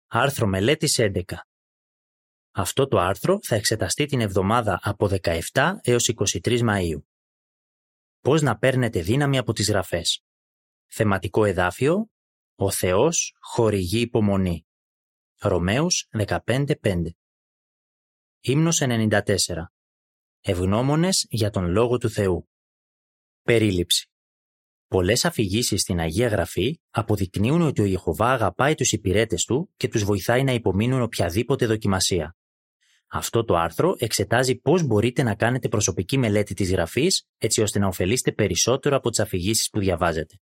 Άρθρο μελέτης 11. Αυτό το άρθρο θα εξεταστεί την εβδομάδα από 17 έως 23 Μαΐου. Πώς να παίρνετε δύναμη από τις γραφές. Θεματικό εδάφιο: Ο Θεός χορηγεί υπομονή. Ρωμαίους 15:5. Ύμνος 94. Ευγνώμονες για τον Λόγο του Θεού. Περίληψη. Πολλές αφηγήσεις στην Αγία Γραφή αποδεικνύουν ότι ο Ιεχωβά αγαπάει τους υπηρέτες του και τους βοηθάει να υπομείνουν οποιαδήποτε δοκιμασία. Αυτό το άρθρο εξετάζει πώς μπορείτε να κάνετε προσωπική μελέτη της Γραφής έτσι ώστε να ωφελείστε περισσότερο από τις αφηγήσεις που διαβάζετε.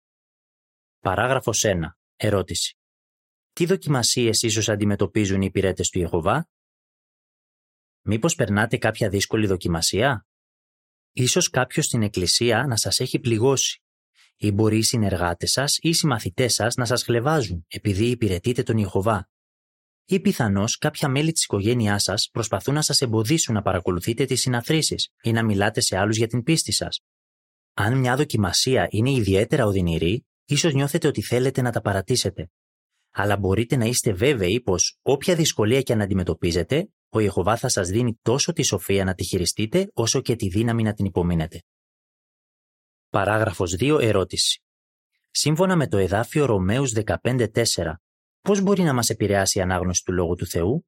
Παράγραφος 1. Ερώτηση. Τι δοκιμασίες ίσως αντιμετωπίζουν οι υπηρέτες του Ιεχωβά? Μήπως περνάτε κάποια δύσκολη δοκιμασία? Ίσως κάποιος στην εκκλησία να σας έχει πληγώσει. Ή μπορεί οι συνεργάτες σας ή οι συμμαθητές σας να σας χλευάζουν επειδή υπηρετείτε τον Ιεχωβά. Ή πιθανώς κάποια μέλη της οικογένειάς σας προσπαθούν να σας εμποδίσουν να παρακολουθείτε τις συναθρήσεις ή να μιλάτε σε άλλους για την πίστη σας. Αν μια δοκιμασία είναι ιδιαίτερα οδυνηρή, ίσως νιώθετε ότι θέλετε να τα παρατήσετε. Αλλά μπορείτε να είστε βέβαιοι πως όποια δυσκολία και αν αντιμετωπίζετε, ο Ιεχωβά θα σας δίνει τόσο τη σοφία να τη χειριστείτε, όσο και τη δύναμη να την υπομείνετε. Παράγραφος 2. Ερώτηση. Σύμφωνα με το εδάφιο Ρωμαίους 15:4, πώς μπορεί να μας επηρεάσει η ανάγνωση του Λόγου του Θεού?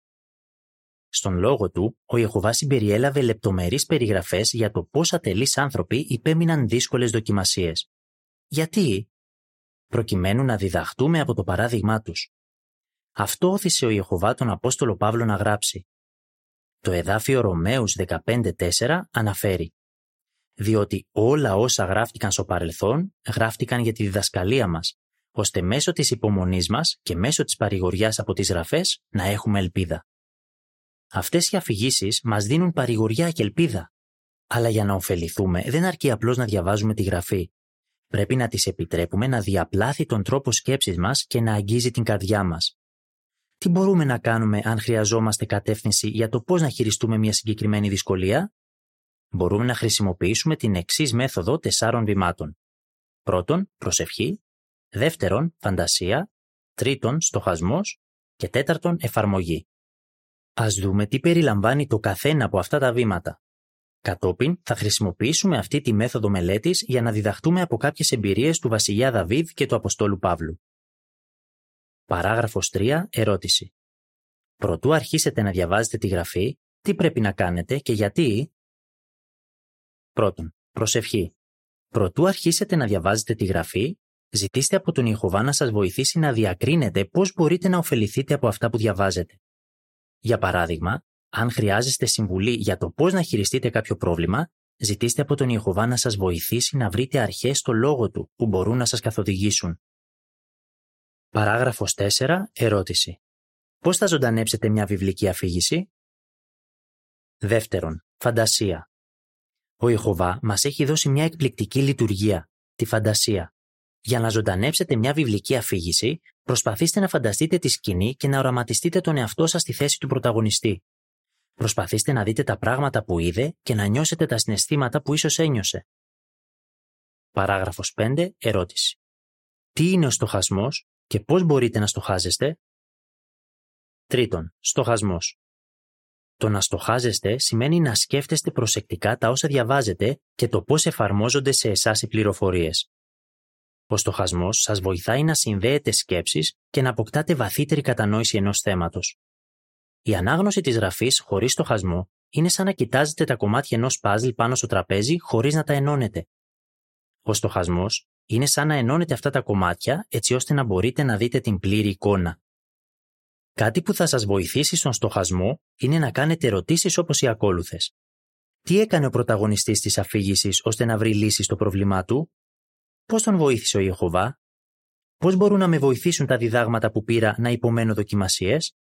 Στον Λόγο του, ο Ιεχωβά συμπεριέλαβε λεπτομερείς περιγραφές για το πώς ατελείς άνθρωποι υπέμειναν δύσκολες δοκιμασίες. Γιατί? Προκειμένου να διδαχτούμε από το παράδειγμά τους. Αυτό όθησε ο Ιεχωβά τον Απόστολο Παύλο να γράψει. Το εδάφιο Ρωμαίους 15:4 αναφέρει: «Διότι όλα όσα γράφτηκαν στο παρελθόν, γράφτηκαν για τη διδασκαλία μας, ώστε μέσω της υπομονής μας και μέσω της παρηγοριάς από τις γραφές να έχουμε ελπίδα». Αυτές οι αφηγήσεις μας δίνουν παρηγοριά και ελπίδα. Αλλά για να ωφεληθούμε δεν αρκεί απλώς να διαβάζουμε τη γραφή. Πρέπει να τις επιτρέπουμε να διαπλάθει τον τρόπο σκέψης μας και να αγγίζει την καρδιά μας. Τι μπορούμε να κάνουμε αν χρειαζόμαστε κατεύθυνση για το πώς να χειριστούμε μια συγκεκριμένη δυσκολία? Μπορούμε να χρησιμοποιήσουμε την εξής μέθοδο 4 βημάτων. Πρώτον, προσευχή. Δεύτερον, φαντασία. Τρίτον, στοχασμός. Και τέταρτον, εφαρμογή. Ας δούμε τι περιλαμβάνει το καθένα από αυτά τα βήματα. Κατόπιν, θα χρησιμοποιήσουμε αυτή τη μέθοδο μελέτης για να διδαχτούμε από κάποιες εμπειρίες του βασιλιά Δαβίδ και του Αποστόλου Παύλου. Παράγραφος 3. Ερώτηση. Προτού αρχίσετε να διαβάζετε τη γραφή, τι πρέπει να κάνετε και γιατί? Πρώτον, προσευχή. Προτού αρχίσετε να διαβάζετε τη γραφή, ζητήστε από τον Ιεχωβά να σας βοηθήσει να διακρίνετε πώς μπορείτε να ωφεληθείτε από αυτά που διαβάζετε. Για παράδειγμα, αν χρειάζεστε συμβουλή για το πώς να χειριστείτε κάποιο πρόβλημα, ζητήστε από τον Ιεχωβά να σας βοηθήσει να βρείτε αρχές στο Λόγο του που μπορούν να σας καθοδηγήσουν. Παράγραφος 4. Ερώτηση. Πώς θα ζωντανέψετε μια βιβλική αφήγηση? Δεύτερον, φαντασία. Ο Ιεχωβά μας έχει δώσει μια εκπληκτική λειτουργία, τη φαντασία. Για να ζωντανέψετε μια βιβλική αφήγηση, προσπαθήστε να φανταστείτε τη σκηνή και να οραματιστείτε τον εαυτό σας στη θέση του πρωταγωνιστή. Προσπαθήστε να δείτε τα πράγματα που είδε και να νιώσετε τα συναισθήματα που ίσως ένιωσε. Παράγραφος 5. Ερώτηση. Τι είναι ο στοχασμός και πώς μπορείτε να στοχάζεστε? Τρίτον, στοχασμός. Το να στοχάζεστε σημαίνει να σκέφτεστε προσεκτικά τα όσα διαβάζετε και το πώς εφαρμόζονται σε εσάς οι πληροφορίες. Ο στοχασμός σας βοηθάει να συνδέετε σκέψεις και να αποκτάτε βαθύτερη κατανόηση ενός θέματος. Η ανάγνωση της γραφής χωρίς στοχασμό είναι σαν να κοιτάζετε τα κομμάτια ενός παζλ πάνω στο τραπέζι χωρίς να τα ενώνετε. Ο στοχασμός είναι σαν να ενώνετε αυτά τα κομμάτια έτσι ώστε να μπορείτε να δείτε την πλήρη εικόνα. Κάτι που θα σας βοηθήσει στον στοχασμό είναι να κάνετε ερωτήσεις όπως οι ακόλουθες. Τι έκανε ο πρωταγωνιστής της αφήγησης ώστε να βρει λύση στο πρόβλημά του? Πώς τον βοήθησε ο Ιεχωβά? Πώς μπορούν να με βοηθήσουν τα διδάγματα που πήρα να υπομένω δοκιμασίες?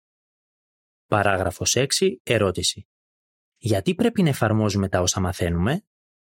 Παράγραφος 6. Ερώτηση. Γιατί πρέπει να εφαρμόζουμε τα όσα μαθαίνουμε?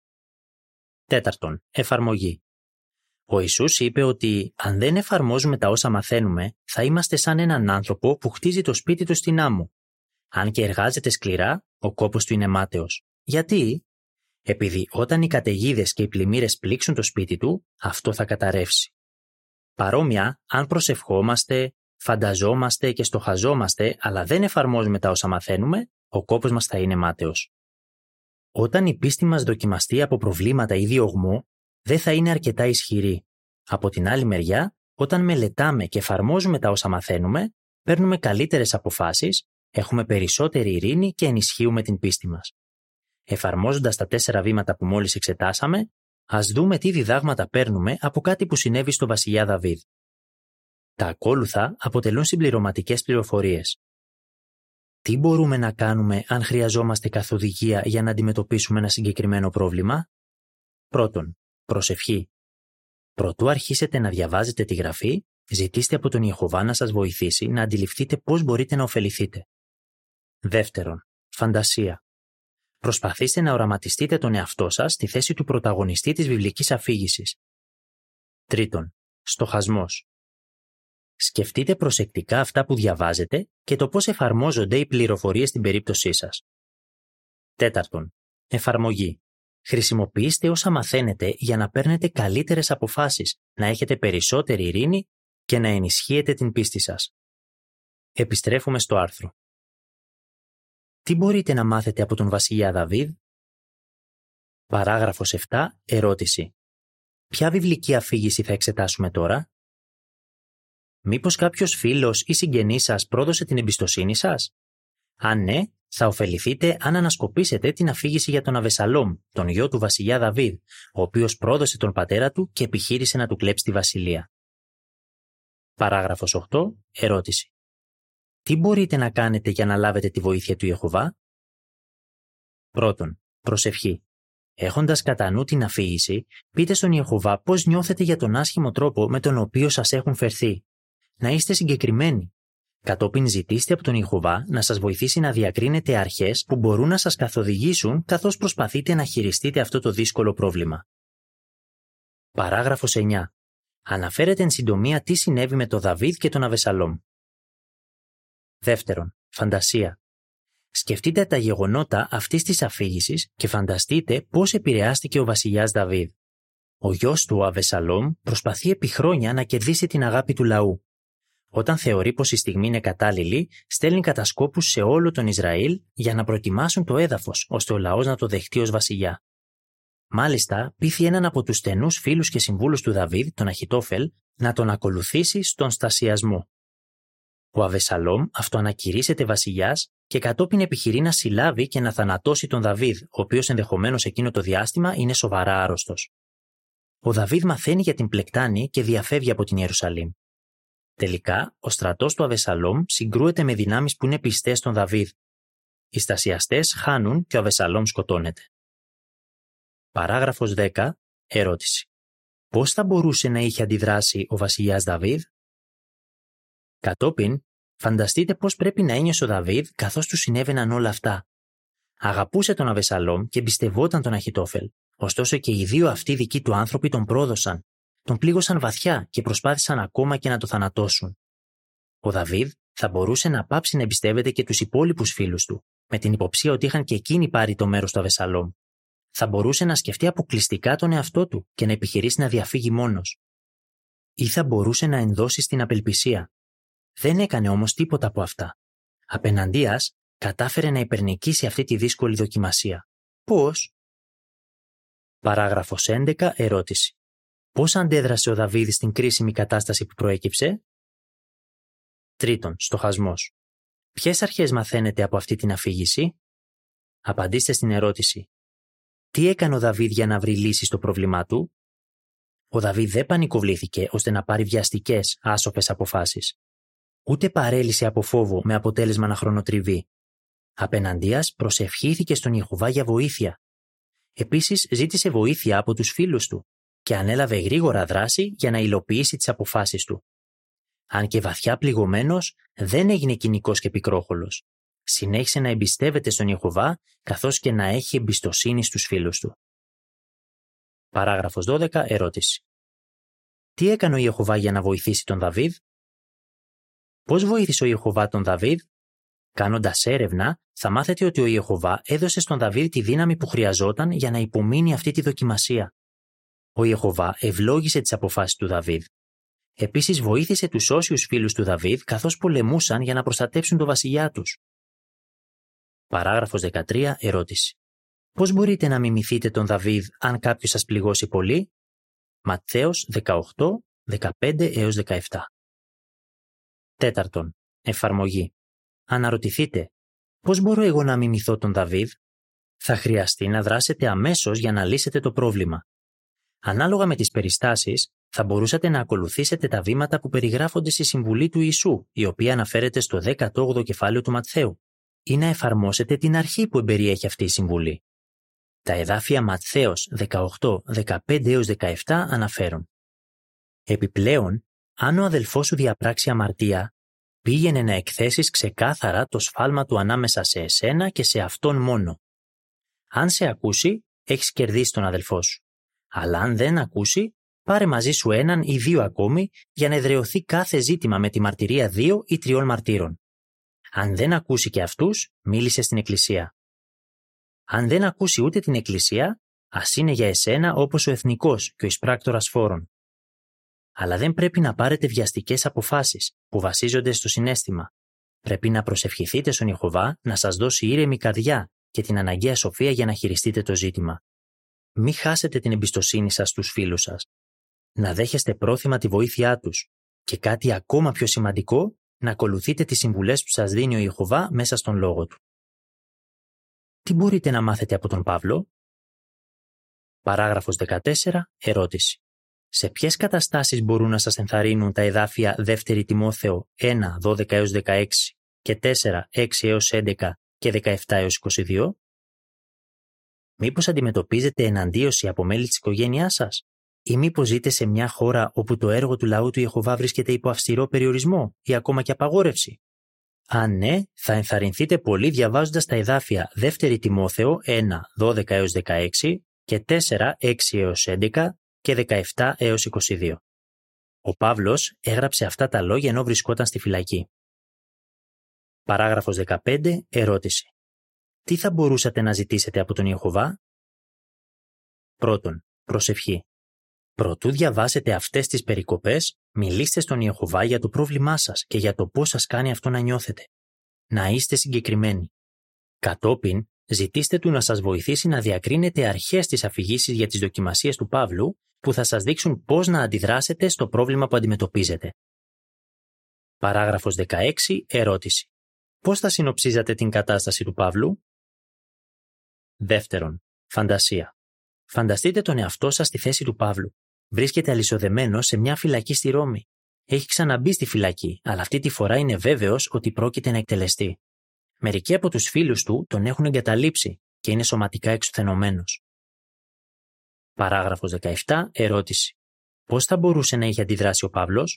Τέταρτον, εφαρμογή. Ο Ιησούς είπε ότι αν δεν εφαρμόζουμε τα όσα μαθαίνουμε, θα είμαστε σαν έναν άνθρωπο που χτίζει το σπίτι του στην άμμο. Αν και εργάζεται σκληρά, ο κόπος του είναι μάταιος. Γιατί? Επειδή όταν οι καταιγίδες και οι πλημμύρες πλήξουν το σπίτι του, αυτό θα καταρρεύσει. Παρόμοια, αν προσευχόμαστε, φανταζόμαστε και στοχαζόμαστε, αλλά δεν εφαρμόζουμε τα όσα μαθαίνουμε, ο κόπος μας θα είναι μάταιος. Όταν η πίστη μας δοκιμαστεί από προβλήματα ή διωγμό, δεν θα είναι αρκετά ισχυρή. Από την άλλη μεριά, όταν μελετάμε και εφαρμόζουμε τα όσα μαθαίνουμε, παίρνουμε καλύτερες αποφάσεις, έχουμε περισσότερη ειρήνη και ενισχύουμε την πίστη μας. Εφαρμόζοντας τα 4 βήματα που μόλις εξετάσαμε, ας δούμε τι διδάγματα παίρνουμε από κάτι που συνέβη στο βασιλιά Δαβίδ. Τα ακόλουθα αποτελούν συμπληρωματικές πληροφορίες. Τι μπορούμε να κάνουμε αν χρειαζόμαστε καθοδηγία για να αντιμετωπίσουμε ένα συγκεκριμένο πρόβλημα? Πρώτον, προσευχή. Προτού αρχίσετε να διαβάζετε τη Γραφή, ζητήστε από τον Ιεχωβά να σας βοηθήσει να αντιληφθείτε πώς μπορείτε να ωφεληθείτε. Δεύτερον, φαντασία. Προσπαθήστε να οραματιστείτε τον εαυτό σας στη θέση του πρωταγωνιστή της βιβλικής αφήγησης. Τρίτον, στοχασμός. Σκεφτείτε προσεκτικά αυτά που διαβάζετε και το πώς εφαρμόζονται οι πληροφορίες στην περίπτωσή σας. Τέταρτον, εφαρμογή. Χρησιμοποιήστε όσα μαθαίνετε για να παίρνετε καλύτερες αποφάσεις, να έχετε περισσότερη ειρήνη και να ενισχύετε την πίστη σας. Επιστρέφουμε στο άρθρο. Τι μπορείτε να μάθετε από τον βασιλιά Δαβίδ? Παράγραφος 7. Ερώτηση. Ποια βιβλική αφήγηση θα εξετάσουμε τώρα? Μήπως κάποιος φίλος ή συγγενής σας πρόδωσε την εμπιστοσύνη σας? Αν ναι, θα ωφεληθείτε αν ανασκοπήσετε την αφήγηση για τον Αβεσαλόμ, τον γιο του βασιλιά Δαβίδ, ο οποίος πρόδωσε τον πατέρα του και επιχείρησε να του κλέψει τη βασιλεία. Παράγραφος 8. Ερώτηση. Τι μπορείτε να κάνετε για να λάβετε τη βοήθεια του Ιεχωβά? Πρώτον, προσευχή. Έχοντας κατά νου την αφήγηση, πείτε στον Ιεχωβά πώς νιώθετε για τον άσχημο τρόπο με τον οποίο σας έχουν φερθεί. Να είστε συγκεκριμένοι. Κατόπιν ζητήστε από τον Ιεχωβά να σας βοηθήσει να διακρίνετε αρχές που μπορούν να σας καθοδηγήσουν καθώς προσπαθείτε να χειριστείτε αυτό το δύσκολο πρόβλημα. Παράγραφος 9. Αναφέρετε εν συντομία τι συνέβη με τον Δαβίδ και τον Αβεσαλόμ. Δεύτερον, φαντασία. Σκεφτείτε τα γεγονότα αυτής της αφήγησης και φανταστείτε πώς επηρεάστηκε ο βασιλιάς Δαβίδ. Ο γιος του, ο Αβεσαλόμ, προσπαθεί επί χρόνια να κερδίσει την αγάπη του λαού. Όταν θεωρεί πως η στιγμή είναι κατάλληλη, στέλνει κατασκόπους σε όλο τον Ισραήλ για να προετοιμάσουν το έδαφος, ώστε ο λαός να το δεχτεί ως βασιλιά. Μάλιστα, πείθει έναν από τους στενούς φίλους και συμβούλους του Δαβίδ, τον Αχιτόφελ, να τον ακολουθήσει στον στασιασμό. Ο Αβεσαλόμ αυτοανακηρύσσεται βασιλιάς και κατόπιν επιχειρεί να συλλάβει και να θανατώσει τον Δαβίδ, ο οποίος ενδεχομένως εκείνο το διάστημα είναι σοβαρά άρρωστος. Ο Δαβίδ μαθαίνει για την πλεκτάνη και διαφεύγει από την Ιερουσαλήμ. Τελικά, ο στρατός του Αβεσαλόμ συγκρούεται με δυνάμεις που είναι πιστές στον Δαβίδ. Οι στασιαστές χάνουν και ο Αβεσαλόμ σκοτώνεται. Παράγραφος 10. Ερώτηση. Πώς θα μπορούσε να είχε αντιδράσει ο βασιλιάς Δαβίδ? Κατόπιν, φανταστείτε πώς πρέπει να ένιωσε ο Δαβίδ καθώς του συνέβαιναν όλα αυτά. Αγαπούσε τον Αβεσαλόμ και εμπιστευόταν τον Αχιτόφελ, ωστόσο και οι δύο αυτοί δικοί του άνθρωποι τον πρόδωσαν. Τον πλήγωσαν βαθιά και προσπάθησαν ακόμα και να το θανατώσουν. Ο Δαβίδ θα μπορούσε να πάψει να εμπιστεύεται και τους υπόλοιπους φίλους του, με την υποψία ότι είχαν και εκείνοι πάρει το μέρος του Αβεσαλόμ. Θα μπορούσε να σκεφτεί αποκλειστικά τον εαυτό του και να επιχειρήσει να διαφύγει μόνος. Ή θα μπορούσε να ενδώσει στην απελπισία. Δεν έκανε όμως τίποτα από αυτά. Απέναντίας, κατάφερε να υπερνικήσει αυτή τη δύσκολη δοκιμασία. Πώς? Παράγραφος 11. Ερώτηση. Πώς αντέδρασε ο Δαβίδ στην κρίσιμη κατάσταση που προέκυψε? Τρίτον, στοχασμός. Ποιες αρχές μαθαίνετε από αυτή την αφήγηση? Απαντήστε στην ερώτηση. Τι έκανε ο Δαβίδ για να βρει λύση στο πρόβλημά του? Ο Δαβίδ δεν πανικοβλήθηκε ώστε να πάρει βιαστικές, άσοφες αποφάσεις. Ούτε παρέλυσε από φόβο με αποτέλεσμα να χρονοτριβεί. Απέναντίας, προσευχήθηκε στον Ιεχωβά για βοήθεια. Επίσης, ζήτησε βοήθεια από τους φίλους του και ανέλαβε γρήγορα δράση για να υλοποιήσει τις αποφάσεις του. Αν και βαθιά πληγωμένος, δεν έγινε κοινικός και πικρόχολος. Συνέχισε να εμπιστεύεται στον Ιεχωβά, καθώς και να έχει εμπιστοσύνη στους φίλους του. Παράγραφος 12. Ερώτηση. Τι έκανε ο Ιεχωβά για να βοηθήσει τον Δαβίδ? Πώς βοήθησε ο Ιεχωβά τον Δαβίδ? Κάνοντας έρευνα, θα μάθετε ότι ο Ιεχωβά έδωσε στον Δαβίδ τη δύναμη που χρειαζόταν για να υπομείνει αυτή τη δοκιμασία. Ο Ιεχωβά ευλόγησε τις αποφάσεις του Δαβίδ. Επίσης βοήθησε τους όσιους φίλους του Δαβίδ καθώς πολεμούσαν για να προστατέψουν τον βασιλιά τους. Παράγραφος 13. Ερώτηση. Πώς μπορείτε να μιμηθείτε τον Δαβίδ αν κάποιος σας πληγώσει πολύ? Ματθαίος 18, 15 έως 17. Τέταρτον. Εφαρμογή. Αναρωτηθείτε, πώς μπορώ εγώ να μιμηθώ τον Δαβίδ? Θα χρειαστεί να δράσετε αμέσως για να λύσετε το πρόβλημα. Ανάλογα με τις περιστάσεις, θα μπορούσατε να ακολουθήσετε τα βήματα που περιγράφονται στη Συμβουλή του Ιησού, η οποία αναφέρεται στο 18ο κεφάλαιο του Ματθαίου, ή να εφαρμόσετε την αρχή που εμπεριέχει αυτή η Συμβουλή. Τα εδάφια Ματθαίος 18, 15 έως 17 αναφέρουν. Επιπλέον, αν ο αδελφός σου διαπράξει αμαρτία, πήγαινε να εκθέσεις ξεκάθαρα το σφάλμα του ανάμεσα σε εσένα και σε αυτόν μόνο. Αν σε ακούσει, έχεις κερδίσει τον αδελφό σου. Αλλά αν δεν ακούσει, πάρε μαζί σου έναν ή δύο ακόμη για να εδραιωθεί κάθε ζήτημα με τη μαρτυρία 2 ή 3 μαρτύρων. Αν δεν ακούσει και αυτούς, μίλησε στην Εκκλησία. Αν δεν ακούσει ούτε την Εκκλησία, ας είναι για εσένα όπως ο εθνικός και ο εισπράκτορας φόρων. Αλλά δεν πρέπει να πάρετε βιαστικές αποφάσεις που βασίζονται στο συναίσθημα. Πρέπει να προσευχηθείτε στον Ιεχωβά να σας δώσει ήρεμη καρδιά και την αναγκαία σοφία για να χειριστείτε το ζήτημα. Μη χάσετε την εμπιστοσύνη σας στους φίλους σας. Να δέχεστε πρόθυμα τη βοήθειά τους. Και κάτι ακόμα πιο σημαντικό, να ακολουθείτε τις συμβουλές που σας δίνει ο Ιεχωβά μέσα στον λόγο του. Τι μπορείτε να μάθετε από τον Παύλο? Παράγραφος 14. Ερώτηση. Σε ποιες καταστάσεις μπορούν να σας ενθαρρύνουν τα εδάφια 2 Τιμόθεο 1, 12 έως 16 και 4, 6 έως 11 και 17 έως 22? Μήπως αντιμετωπίζετε εναντίωση από μέλη της οικογένειάς σας? Ή μήπως ζείτε σε μια χώρα όπου το έργο του λαού του Ιεχωβά βρίσκεται υπό αυστηρό περιορισμό ή ακόμα και απαγόρευση? Αν ναι, θα ενθαρρυνθείτε πολύ διαβάζοντας τα εδάφια 2 Τιμόθεο 1, 12 έως 16 και 4, 6 έως 11 και 17 έως 22. Ο Παύλος έγραψε αυτά τα λόγια ενώ βρισκόταν στη φυλακή. Παράγραφος 15. Ερώτηση. Τι θα μπορούσατε να ζητήσετε από τον Ιεχωβά? Πρώτον, προσευχή. Προτού διαβάσετε αυτές τις περικοπές, μιλήστε στον Ιεχωβά για το πρόβλημά σας και για το πώς σας κάνει αυτό να νιώθετε. Να είστε συγκεκριμένοι. Κατόπιν, ζητήστε του να σας βοηθήσει να διακρίνετε αρχές της αφηγήσης για τις δοκιμασίες του Παύλου που θα σας δείξουν πώς να αντιδράσετε στο πρόβλημα που αντιμετωπίζετε. Παράγραφος 16. Ερώτηση. Πώς θα συνοψίζατε την κατάσταση του Παύλου? Δεύτερον, φαντασία. Φανταστείτε τον εαυτό σας στη θέση του Παύλου. Βρίσκεται αλυσοδεμένος σε μια φυλακή στη Ρώμη. Έχει ξαναμπεί στη φυλακή, αλλά αυτή τη φορά είναι βέβαιος ότι πρόκειται να εκτελεστεί. Μερικοί από τους φίλους του τον έχουν εγκαταλείψει και είναι σωματικά εξουθενωμένος. Παράγραφος 17. Ερώτηση. Πώς θα μπορούσε να είχε αντιδράσει ο Παύλος?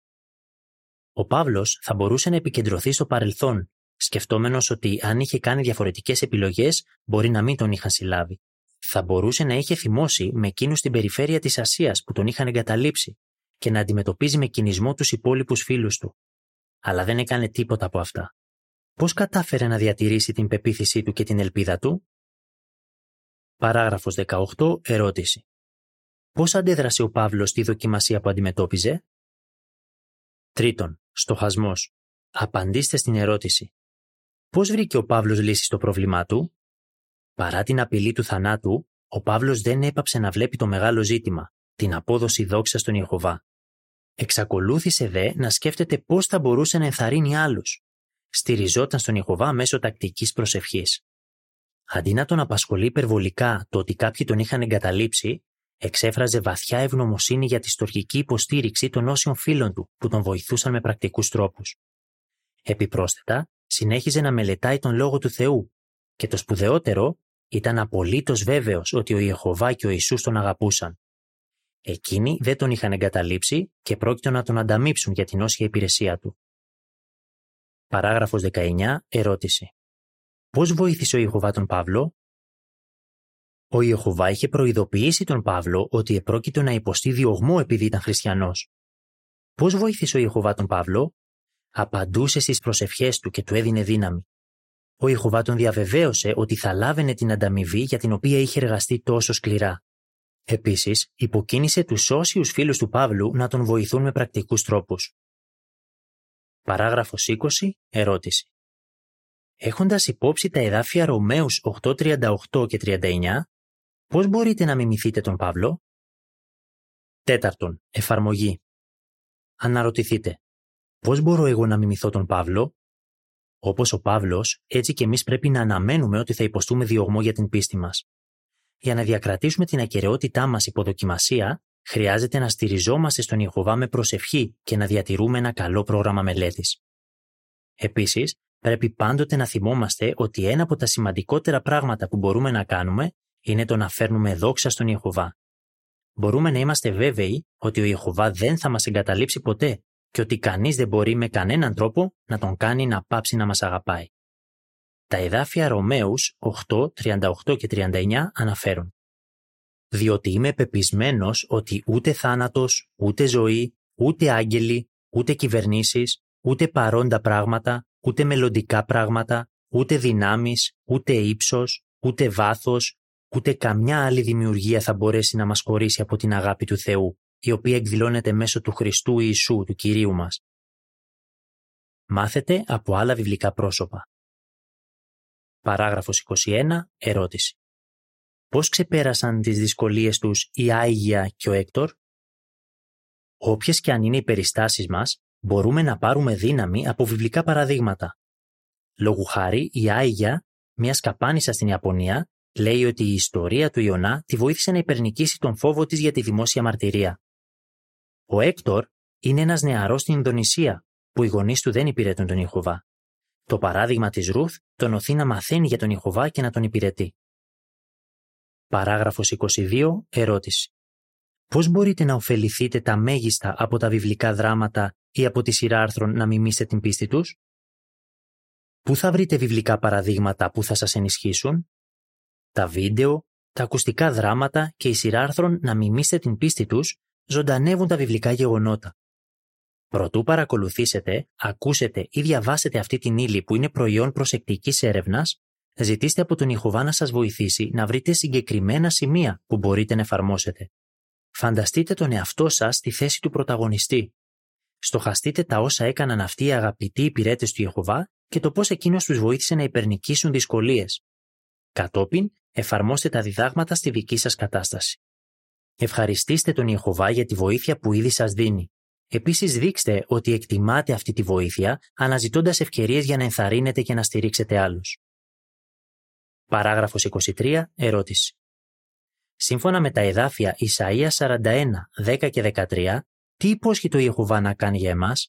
Ο Παύλος θα μπορούσε να επικεντρωθεί στο παρελθόν, σκεφτόμενος ότι αν είχε κάνει διαφορετικές επιλογές, μπορεί να μην τον είχαν συλλάβει. Θα μπορούσε να είχε θυμώσει με εκείνους στην περιφέρεια της Ασίας που τον είχαν εγκαταλείψει και να αντιμετωπίζει με κινησμό τους υπόλοιπους φίλους του. Αλλά δεν έκανε τίποτα από αυτά. Πώς κατάφερε να διατηρήσει την πεποίθησή του και την ελπίδα του? Παράγραφος 18. Ερώτηση. Πώς αντέδρασε ο Παύλος στη δοκιμασία που αντιμετώπιζε? Τρίτον, στοχασμός. Απαντήστε στην ερώτηση. Πώς βρήκε ο Παύλος λύση στο πρόβλημά του? Παρά την απειλή του θανάτου, ο Παύλος δεν έπαψε να βλέπει το μεγάλο ζήτημα, την απόδοση δόξα στον Ιεχωβά. Εξακολούθησε δε να σκέφτεται πώς θα μπορούσε να ενθαρρύνει άλλους. Στηριζόταν στον Ιεχωβά μέσω τακτικής προσευχής. Αντί να τον απασχολεί υπερβολικά το ότι κάποιοι τον είχαν εγκαταλείψει, εξέφραζε βαθιά ευγνωμοσύνη για τη στοργική υποστήριξη των όσιων φίλων του που τον βοηθούσαν με πρακτικούς τρόπους. Επιπρόσθετα, συνέχιζε να μελετάει τον Λόγο του Θεού και το σπουδαιότερο ήταν απολύτως βέβαιος ότι ο Ιεχωβά και ο Ιησούς τον αγαπούσαν. Εκείνοι δεν τον είχαν εγκαταλείψει και πρόκειτο να τον ανταμείψουν για την όσια υπηρεσία του. Παράγραφος 19. Ερώτηση. Πώς βοήθησε ο Ιεχωβά τον Παύλο? Ο Ιεχωβά είχε προειδοποιήσει τον Παύλο ότι επρόκειτο να υποστεί διωγμό επειδή ήταν χριστιανός. Πώς βοήθησε ο Ιεχωβά τον Παύλο? Απαντούσε στις προσευχές του και του έδινε δύναμη. Ο Ιεχωβά τον διαβεβαίωσε ότι θα λάβαινε την ανταμοιβή για την οποία είχε εργαστεί τόσο σκληρά. Επίσης, υποκίνησε τους όσιους φίλους του Παύλου να τον βοηθούν με πρακτικούς τρόπους. Παράγραφος 20. Ερώτηση. Έχοντας υπόψη τα εδάφια Ρωμαίους 8:38 και 39, πώς μπορείτε να μιμηθείτε τον Παύλο? Τέταρτον. Εφαρμογή. Αναρωτηθείτε. Πώς μπορώ εγώ να μιμηθώ τον Παύλο? Όπως ο Παύλος, έτσι και εμείς πρέπει να αναμένουμε ότι θα υποστούμε διωγμό για την πίστη μας. Για να διακρατήσουμε την ακεραιότητά μας υπό δοκιμασία, χρειάζεται να στηριζόμαστε στον Ιεχωβά με προσευχή και να διατηρούμε ένα καλό πρόγραμμα μελέτης. Επίσης, πρέπει πάντοτε να θυμόμαστε ότι ένα από τα σημαντικότερα πράγματα που μπορούμε να κάνουμε είναι το να φέρνουμε δόξα στον Ιεχωβά. Μπορούμε να είμαστε βέβαιοι ότι ο Ιεχωβά δεν θα μας εγκαταλείψει ποτέ και ότι κανείς δεν μπορεί με κανέναν τρόπο να τον κάνει να πάψει να μας αγαπάει. Τα εδάφια Ρωμαίους 8, 38 και 39 αναφέρουν «Διότι είμαι πεπισμένος ότι ούτε θάνατος, ούτε ζωή, ούτε άγγελοι, ούτε κυβερνήσεις, ούτε παρόντα πράγματα, ούτε μελλοντικά πράγματα, ούτε δυνάμεις, ούτε ύψος, ούτε βάθος, ούτε καμιά άλλη δημιουργία θα μπορέσει να μας χωρίσει από την αγάπη του Θεού, η οποία εκδηλώνεται μέσω του Χριστού Ιησού, του Κυρίου μας». Μάθετε από άλλα βιβλικά πρόσωπα. Παράγραφος 21. Ερώτηση. Πώς ξεπέρασαν τις δυσκολίες τους η Άιγια και ο Έκτορ? Όποιες και αν είναι οι περιστάσεις μας, μπορούμε να πάρουμε δύναμη από βιβλικά παραδείγματα. Λόγου χάρη, η Άιγια, μια σκαπάνισσα στην Ιαπωνία, λέει ότι η ιστορία του Ιωνά τη βοήθησε να υπερνικήσει τον φόβο της για τη δημόσια μαρτυρία. Ο Έκτορ είναι ένας νεαρός στην Ινδονησία, που οι γονείς του δεν υπηρετούν τον Ιεχωβά. Το παράδειγμα της Ρουθ τον οθεί να μαθαίνει για τον Ιεχωβά και να τον υπηρετεί. Παράγραφος 22. Ερώτηση. Πώς μπορείτε να ωφεληθείτε τα μέγιστα από τα βιβλικά δράματα ή από τη σειρά άρθρων να μιμήσετε την πίστη τους? Πού θα βρείτε βιβλικά παραδείγματα που θα σας ενισχύσουν? Τα βίντεο, τα ακουστικά δράματα και η σειρά άρθρων να μιμήσετε την πίστη τους ζωντανεύουν τα βιβλικά γεγονότα. Προτού παρακολουθήσετε, ακούσετε ή διαβάσετε αυτή την ύλη που είναι προϊόν προσεκτικής έρευνας, ζητήστε από τον Ιεχωβά να σας βοηθήσει να βρείτε συγκεκριμένα σημεία που μπορείτε να εφαρμόσετε. Φανταστείτε τον εαυτό σας στη θέση του πρωταγωνιστή. Στοχαστείτε τα όσα έκαναν αυτοί οι αγαπητοί υπηρέτες του Ιεχωβά και το πώς εκείνος τους βοήθησε να υπερνικήσουν δυσκολίες. Κατόπιν, εφαρμόστε τα διδάγματα στη δική σας κατάσταση. Ευχαριστήστε τον Ιεχωβά για τη βοήθεια που ήδη σας δίνει. Επίσης, δείξτε ότι εκτιμάτε αυτή τη βοήθεια, αναζητώντας ευκαιρίες για να ενθαρρύνετε και να στηρίξετε άλλους. Παράγραφος 23. Ερώτηση. Σύμφωνα με τα εδάφια Ισαΐας 41, 10 και 13, τι υπόσχεται ο Ιεχωβά να κάνει για εμάς?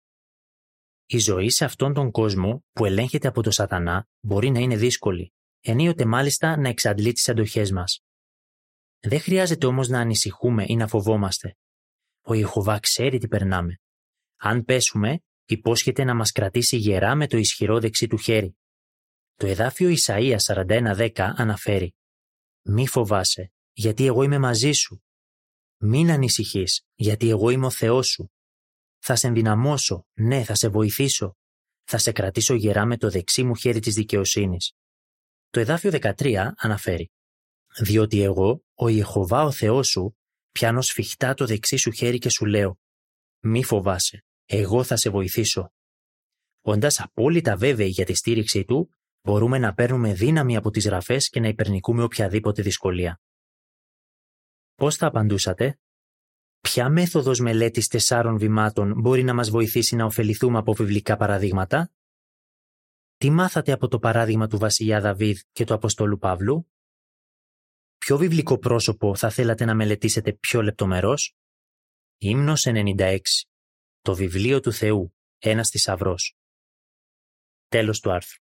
Η ζωή σε αυτόν τον κόσμο που ελέγχεται από τον Σατανά μπορεί να είναι δύσκολη, ενίοτε μάλιστα να εξαντλεί τις αντοχές μας. Δεν χρειάζεται όμως να ανησυχούμε ή να φοβόμαστε. Ο Ιεχωβά ξέρει τι περνάμε. Αν πέσουμε, υπόσχεται να μας κρατήσει γερά με το ισχυρό δεξί του χέρι. Το εδάφιο Ισαΐας 41:10 αναφέρει «Μη φοβάσαι, γιατί εγώ είμαι μαζί σου. Μην ανησυχείς, γιατί εγώ είμαι ο Θεός σου. Θα σε ενδυναμώσω, ναι, θα σε βοηθήσω. Θα σε κρατήσω γερά με το δεξί μου χέρι της δικαιοσύνης». Το εδάφιο 13 αναφέρει «Διότι εγώ, ο Ιεχωβά ο Θεός σου, πιάνω σφιχτά το δεξί σου χέρι και σου λέω «Μη φοβάσαι, εγώ θα σε βοηθήσω». Όντας απόλυτα βέβαιοι για τη στήριξή του, μπορούμε να παίρνουμε δύναμη από τις γραφές και να υπερνικούμε οποιαδήποτε δυσκολία. Πώς θα απαντούσατε? Ποια μέθοδος μελέτης 4 βημάτων μπορεί να μας βοηθήσει να ωφεληθούμε από βιβλικά παραδείγματα? Τι μάθατε από το παράδειγμα του βασιλιά Δαβίδ και του Αποστόλου Παύλου? Ποιο βιβλικό πρόσωπο θα θέλατε να μελετήσετε πιο λεπτομερώς? Ύμνος 96. Το βιβλίο του Θεού. Ένας θησαυρός. Τέλος του άρθρου.